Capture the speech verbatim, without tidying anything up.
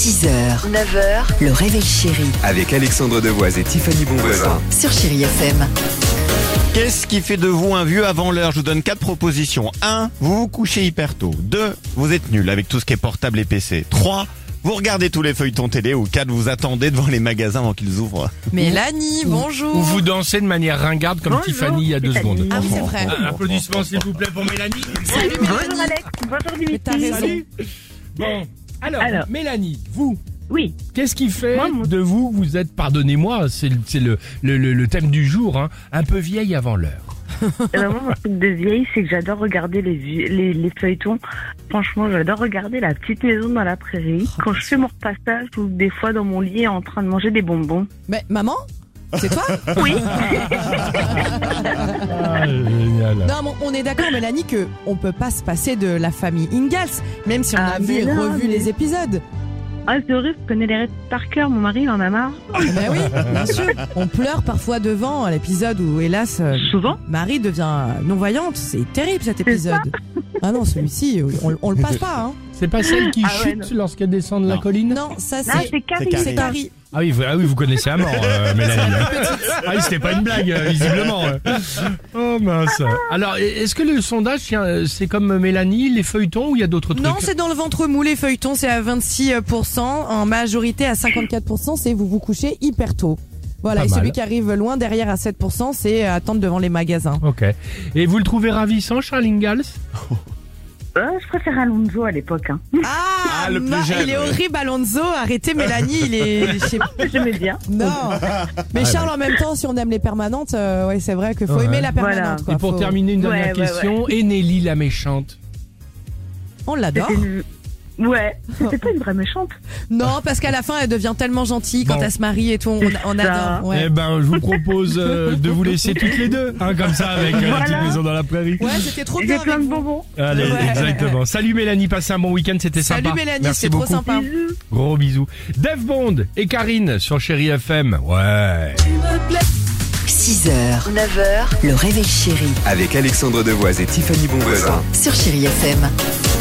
six heures, neuf heures, le réveil chéri Avec Alexandre Devoise et Tiffany Bonvoisin. sur Chéri F M. Qu'est-ce qui fait de vous un vieux avant l'heure? Je vous donne quatre propositions. un. Vous vous couchez hyper tôt. deux. Vous êtes nul avec tout ce qui est portable et P C. trois. Vous regardez tous les feuilletons télé. Ou quatre. Vous attendez devant les magasins avant qu'ils ouvrent. Mélanie, bonjour. Ou vous dansez de manière ringarde comme Bonjour, Tiffany il y a deux Tiffany. secondes. Ah oui, c'est vrai. Un applaudissement s'il vous plaît pour Mélanie. Salut Bonjour Mélanie. Alex, bonjour Mais t'as Dimitri. raison. Salut. Bon, alors, Alors. Mélanie, vous, Oui, qu'est-ce qui fait Moi, mon- de vous, vous êtes, pardonnez-moi, c'est, le, c'est le, le, le, le thème du jour, hein, un peu vieille avant l'heure. alors moi, mon truc de vieille, c'est que j'adore regarder les, vie- les, les feuilletons. Franchement, j'adore regarder La Petite Maison dans la Prairie. Quand je fais mon repassage ou des fois dans mon lit en train de manger des bonbons. Mais maman, c'est toi? Oui, Ah, génial. Non, bon, on est d'accord Mélanie que on peut pas se passer de la famille Ingalls, même si on Ah, a vu et mais non, revu mais- les épisodes. ah, c'est horrible, je connais les rêves par cœur. Mon mari, il en a marre. Ben oui, bien sûr. On pleure parfois devant à l'épisode où, hélas, euh, Souvent. Marie devient non-voyante. C'est terrible cet épisode. Ah non, celui-ci, on, on le passe pas, hein. C'est pas celle qui Ah ouais, chute non. lorsqu'elle descend de la Non. colline? Non, ça Ah, c'est... c'est Carrie. Carrie. C'est Carrie. Ah oui, vous, ah oui, vous connaissez à mort, euh, Mélanie. Ah oui, c'était pas une blague, euh, visiblement. ouais. Oh mince. Alors, est-ce que le sondage, tiens, euh, c'est comme Mélanie, les feuilletons, ou il y a d'autres trucs? Non, c'est dans le ventre mou, les feuilletons, c'est à vingt-six pour cent. En majorité, à cinquante-quatre pour cent, c'est vous vous couchez hyper tôt. Voilà, Pas et celui mal. qui arrive loin derrière à sept pour cent, c'est attendre devant les magasins. Ok. Et vous le trouvez ravissant, Charles Ingalls? Euh, je préfère Alonso à l'époque. Hein. Ah, Ah, le plus ma- jeune, il est ouais. horrible, Alonso. Arrêtez, Mélanie, il est... je sais pas. J'aimais bien. Non. Mais Charles, en même temps, si on aime les permanentes, euh, ouais, c'est vrai qu'il faut Ouais. aimer la permanente. Voilà. Quoi. Et pour Faut- terminer, une dernière Ouais, ouais, question. Et Nelly, la méchante? On l'adore. C'était une- Ouais, c'était pas une vraie méchante. Non, parce qu'à la fin, elle devient tellement gentille quand Bon. elle se marie et tout. On, on C'est adore. ça. Ouais. Eh ben, je vous propose euh, de vous laisser toutes les deux, hein, comme ça, avec euh, la Voilà. petite maison dans la prairie. Ouais, c'était trop J'ai bien. plein avec de vous. bonbons. Allez, Ouais. exactement. Salut Mélanie, passez un bon week-end, c'était Salut sympa. Mélanie, Merci c'est trop beaucoup. sympa. Bisous. Gros bisous. Dave Bond et Karine sur Chéri F M. Ouais. six heures, neuf heures, le réveil chéri Avec Alexandre Devoise et Tiffany Bonvoisin. sur Chéri F M.